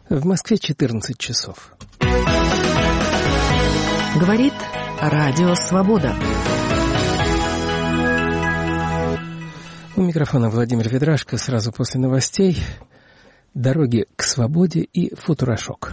В Москве 14 часов. Говорит Радио Свобода. У микрофона Владимир Ведрашко. Сразу после новостей «Дороги к свободе» и «Футурошок».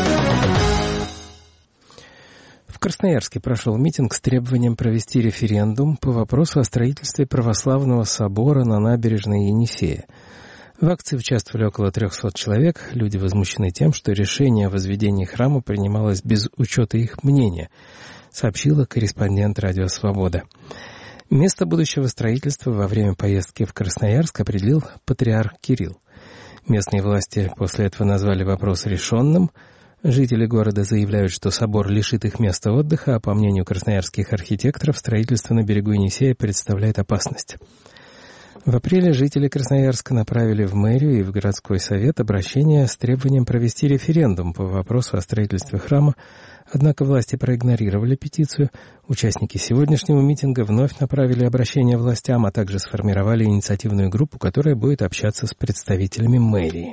В Красноярске прошел митинг с требованием провести референдум по вопросу о строительстве православного собора на набережной Енисея. В акции участвовали около 300 человек. Люди возмущены тем, что решение о возведении храма принималось без учета их мнения, сообщила корреспондент «Радио Свобода». Место будущего строительства во время поездки в Красноярск определил патриарх Кирилл. Местные власти после этого назвали вопрос решенным. Жители города заявляют, что собор лишит их места отдыха, а по мнению красноярских архитекторов, строительство на берегу Енисея представляет опасность. В апреле жители Красноярска направили в мэрию и в городской совет обращение с требованием провести референдум по вопросу о строительстве храма, однако власти проигнорировали петицию. Участники сегодняшнего митинга вновь направили обращение властям, а также сформировали инициативную группу, которая будет общаться с представителями мэрии.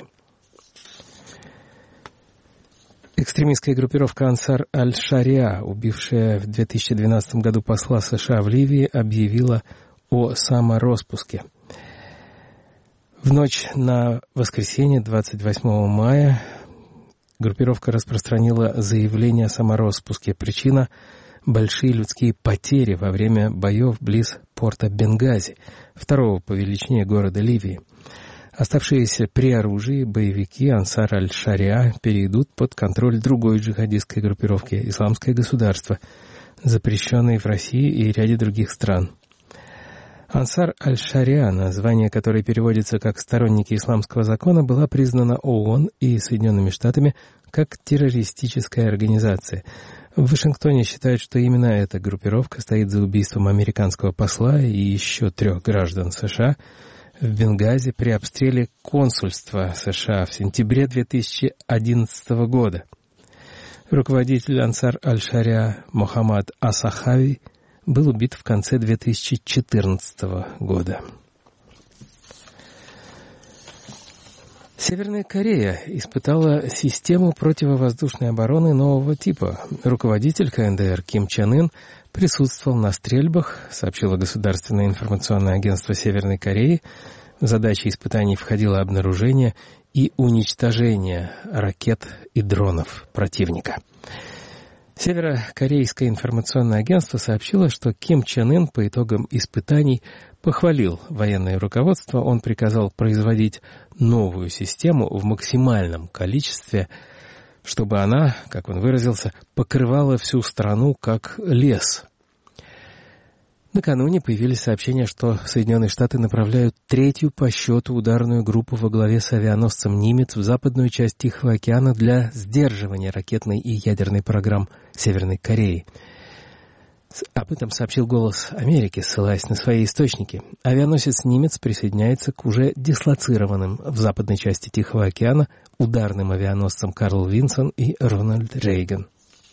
Экстремистская группировка Ансар аль-Шариа, убившая в 2012 году посла США в Ливии, объявила о самороспуске. В ночь на воскресенье, 28 мая, группировка распространила заявление о самороспуске. Причина – большие людские потери во время боев близ порта Бенгази, второго по величине города Ливии. Оставшиеся при оружии боевики Ансар аль-Шариа перейдут под контроль другой джихадистской группировки «Исламское государство», запрещенной в России и ряде других стран. Ансар аль-Шариа, название которой переводится как «сторонники исламского закона», была признана ООН и Соединенными Штатами как террористическая организация. В Вашингтоне считают, что именно эта группировка стоит за убийством американского посла и еще 3 граждан США в Бенгази при обстреле консульства США в сентябре 2011 года. Руководитель Ансар аль-Шариа Мохаммад Асахави был убит в конце 2014 года. Северная Корея испытала систему противовоздушной обороны нового типа. Руководитель КНДР Ким Чен Ын присутствовал на стрельбах, сообщило Государственное информационное агентство Северной Кореи. В задачи испытаний входило обнаружение и уничтожение ракет и дронов противника. Северокорейское информационное агентство сообщило, что Ким Чен Ын по итогам испытаний похвалил военное руководство. Он приказал производить новую систему в максимальном количестве, чтобы она, как он выразился, покрывала всю страну как лес. Накануне появились сообщения, что Соединенные Штаты направляют 3-ю по счету ударную группу во главе с авианосцем «Нимец» в западную часть Тихого океана для сдерживания ракетной и ядерной программ Северной Кореи. Об этом сообщил «Голос Америки», ссылаясь на свои источники. Авианосец «Нимец» присоединяется к уже дислоцированным в западной части Тихого океана ударным авианосцам «Карл Винсон» и «Рональд Рейган».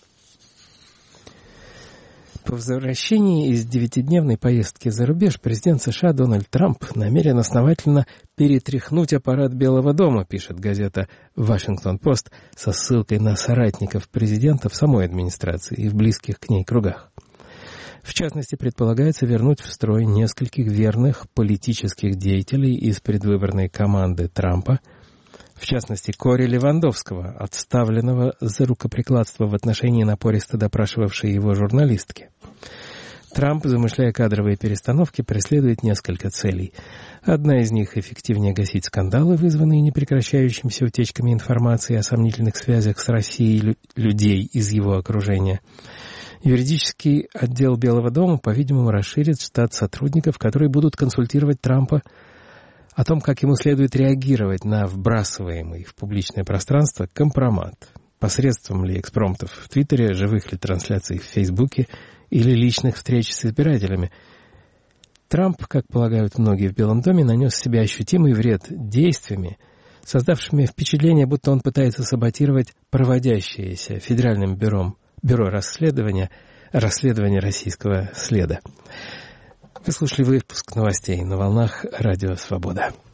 По возвращении из 9-дневной поездки за рубеж президент США Дональд Трамп намерен основательно перетряхнуть аппарат Белого дома, пишет газета «Вашингтон-Пост» со ссылкой на соратников президента в самой администрации и в близких к ней кругах. В частности, предполагается вернуть в строй нескольких верных политических деятелей из предвыборной команды Трампа, в частности, Кори Левандовского, отставленного за рукоприкладство в отношении напористо допрашивавшей его журналистки. Трамп, замышляя кадровые перестановки, преследует несколько целей. Одна из них — эффективнее гасить скандалы, вызванные непрекращающимися утечками информации о сомнительных связях с Россией людей из его окружения. Юридический отдел Белого дома, по-видимому, расширит штат сотрудников, которые будут консультировать Трампа о том, как ему следует реагировать на вбрасываемый в публичное пространство компромат, посредством ли экспромтов в Твиттере, живых ли трансляций в Фейсбуке или личных встреч с избирателями. Трамп, как полагают многие в Белом доме, нанес себе ощутимый вред действиями, создавшими впечатление, будто он пытается саботировать проводящееся Федеральным бюро расследования российского следа. Вы слушали выпуск новостей на волнах Радио Свобода.